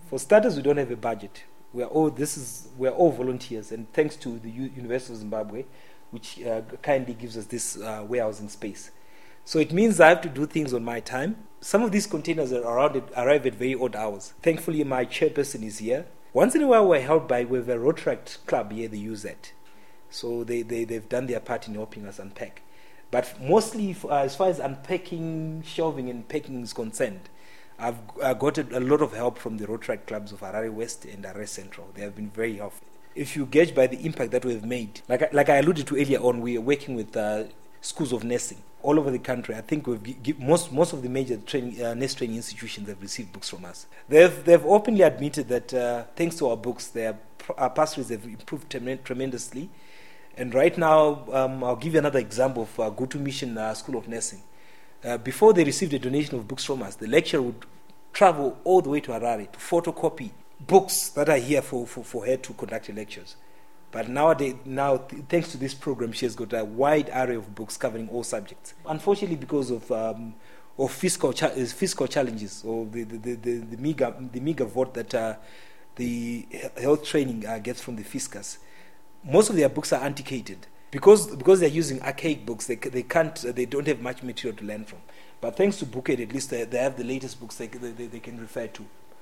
For starters, we don't have a budget. We're all volunteers, and thanks to the University of Zimbabwe, which kindly gives us this warehousing space. So it means I have to do things on my time. Some of these containers arrive at very odd hours. Thankfully, my chairperson is here. Once in a while, we have a Rotaract club here, they use that. So they've done their part in helping us unpack. But mostly, as far as unpacking, shelving, and packing is concerned, I've got a lot of help from the Rotaract clubs of Harare West and Harare Central. They have been very helpful. If you gauge by the impact that we've made, like I alluded to earlier on, we are working with schools of nursing all over the country. I think we've most of the major nurse training institutions have received books from us. They've openly admitted that thanks to our books, our pass rates have improved tremendously. And right now, I'll give you another example of Gutu Mission School of Nursing. Before they received a donation of books from us, the lecturer would travel all the way to Harare to photocopy books that are here for her to conduct her lectures. But now, thanks to this program, she has got a wide array of books covering all subjects. Unfortunately, because of fiscal challenges or the meager vote that the health training gets from the fiscus, most of their books are antiquated. Because they're using archaic books, they don't have much material to learn from. But thanks to Bookhead, at least they have the latest books they can refer to.